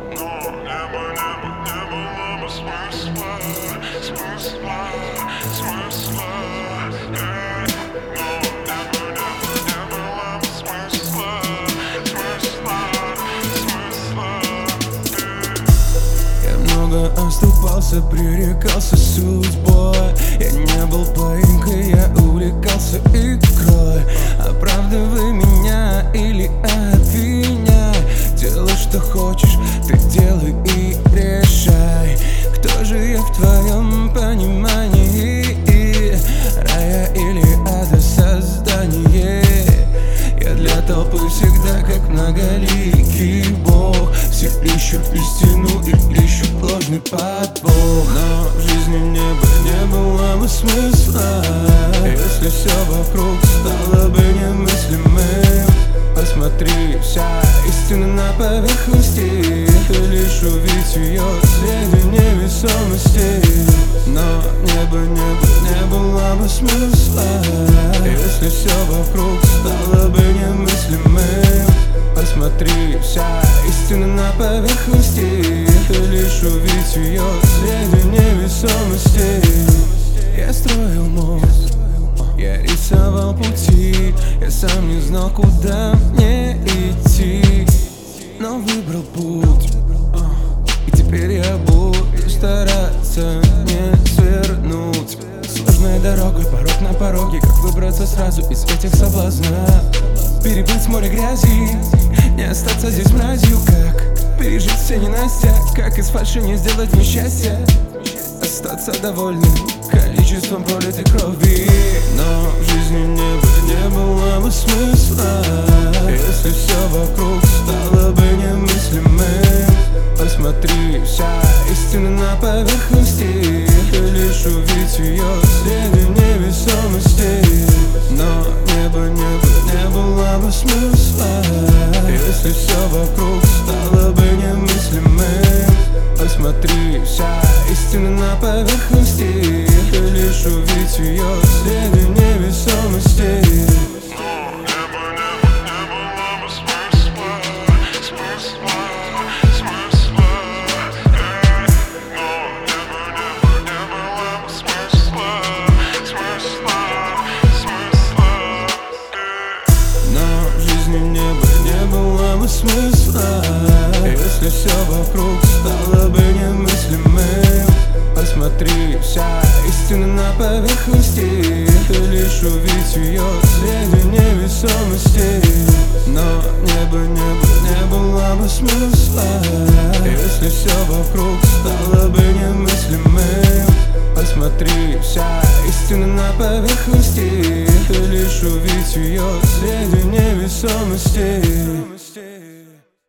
Я много оступался, пререкался судьбой. Я не был поимкой, я увлекался игрой. Оправдывай меня или обвиняй. Делай, что хочешь, ты делай и решай. Кто же я в твоем понимании? Рая или ада создание? Я для толпы всегда как многоликий бог. Все ищут истину и ищут ложный подвох. Но в жизни не было бы смысла, если все вокруг стало бы немыслимым. Посмотри, вся истина на поверхности, ты лишь увидишь ее среди невесомости. Но не было бы смысла, если все вокруг стало бы немыслимым. Посмотри, вся истина на поверхности, ты лишь увидишь ее среди невесомости. Я строил мост, я рисовал пути, я сам не знал, куда мне идти, но выбрал путь, и теперь я буду стараться не свернуть. Сложная дорога, порог на пороге, как выбраться сразу из этих соблазнов? Переплыть море грязи, не остаться здесь мразью. Как пережить все ненастья, как из фальши не сделать несчастье? Остаться довольным количеством пролитой крови. Но в жизни не было бы смысла, если все вокруг стало бы немыслимым. Посмотри, вся истина на поверхности, ты лишь увидишь ее среди невесомости. Но не было бы смысла, если все вокруг стало бы немыслимым. Посмотри, вся истина на поверхности, ты лишь увидишь ее среди невесомости. Не было бы смысла, если все вокруг стало бы немыслимым. Посмотри, вся истина на поверхности, ты лишь увидишь ее среди невесомости. Но не было бы смысла, если все вокруг стало бы немыслимым. Посмотри, вся истина на поверхности, ты лишь увидишь ее среди невесомости.